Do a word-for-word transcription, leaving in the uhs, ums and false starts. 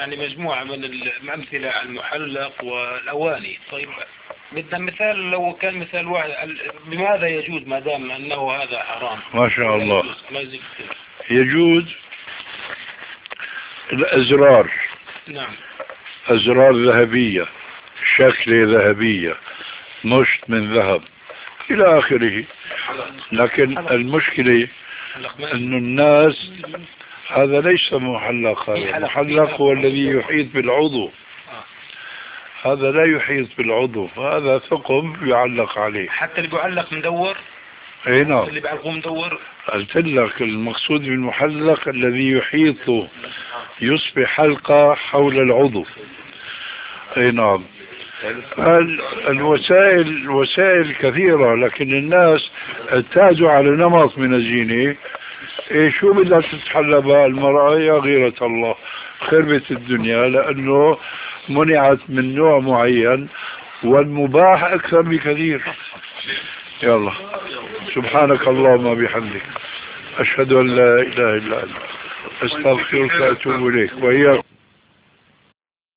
يعني مجموعة من الأمثلة على المحلق والأواني. طيب بدنا مثال، لو كان مثال واحد بماذا يجوز ما دام أنه هذا حرام؟ ما شاء الله. يجوز, يجوز الأزرار. نعم. أزرار ذهبية، شكلة ذهبية، مشط من ذهب إلى آخره. لكن المشكلة أن الناس هذا ليس محلق، هذا محلق هو الذي يحيط بالعضو، هذا لا يحيط بالعضو، هذا ثقب يعلق عليه. حتى اللي بيعلق مدور. اي نعم، اللي بيعلقوه مدور. قلت لك المقصود بالمحلق الذي يحيط، يصبح حلقة حول العضو. اي نعم. الوسائل وسائل كثيرة، لكن الناس اعتادوا على نمط من الزينة. إيه شو بدها تتحلى بها المرأة؟ يا غيرة الله، خربت الدنيا، لأنه منعت من نوع معين والمباح أكثر بكثير. يلا، سبحانك اللهم بحمدك، أشهد أن لا إله إلا أنت، أستغفرك وأتوب إليك. وإياك.